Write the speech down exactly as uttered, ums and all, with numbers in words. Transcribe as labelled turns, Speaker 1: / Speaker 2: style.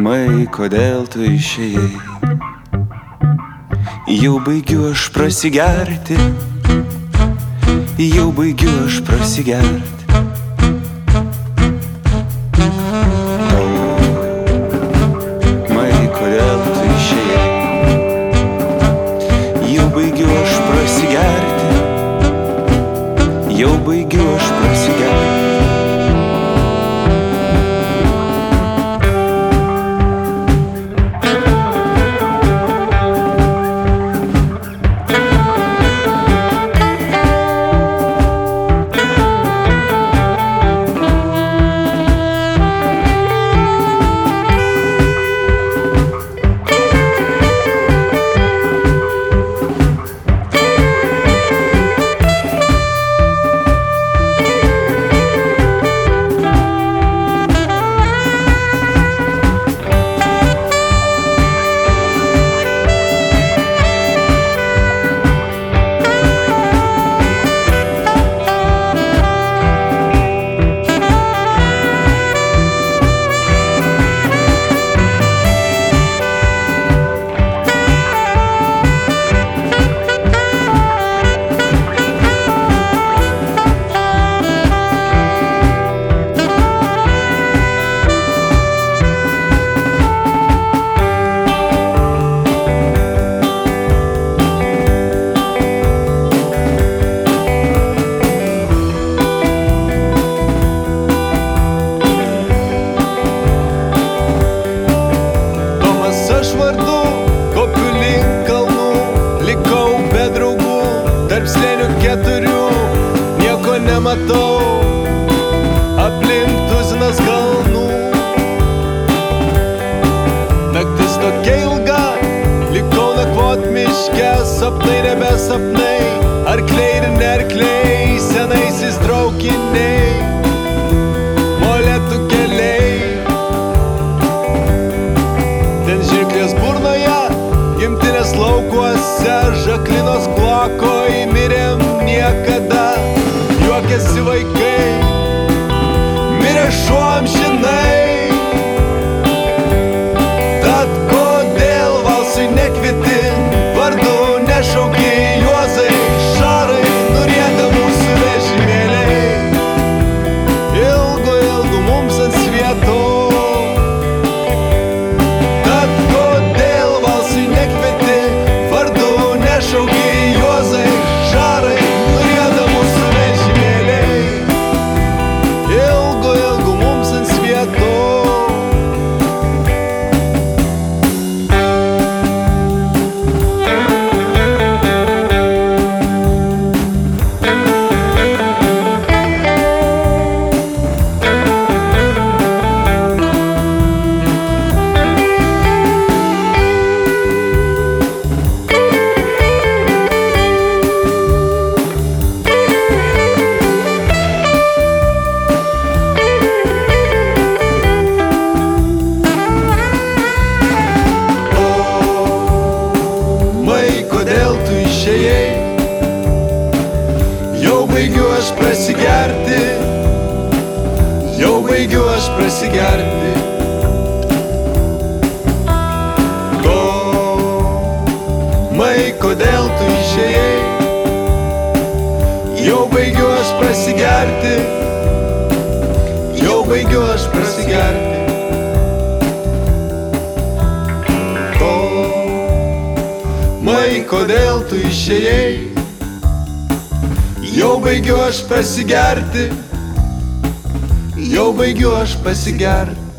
Speaker 1: Mai, kodėl tu išėjai? Jau baigiu aš prasigerti, jau baigiu aš prasigerti. Mai, kodėl tu išėjai? Jau baigiu aš prasigerti, jau baigiu aš prasigerti.
Speaker 2: Nieko nematau, aplink tuzinas kalnų. Naktis tokia ilga, likau nakvot miške. Sapnai nebe sapnai, arkliai ir nerkliai, senaisiais traukiniai, molėtų keliai. Ten žirklės burnoje, gimtinės laukuose, žaklinos klakoj, mirėm niekada. Juokiasi vaikai, mirė šuo amžinai. Tad kodėl valsui nekvieti, vardu nešauki, juozai, šarai, nurieda mūsų vežimėliai. Ilgu, ilgu mums ant svieto. Tad kodėl valsui nekvieti, vardu nešauki, juozai, šarai, nurieda mūsų vežimėliai. Ilgu, ilgu mums ant svieto. Jau baigiu aš prasigerti, jau baigiu aš prasigerti. Ko, mai, kodėl tu išėjai? Jau baigiu aš prasigerti, jau baigiu aš prasigerti. Ko, mai, kodėl tu išėjai? Jau baigiu aš prasigerti, jau baigiu aš pasigerti.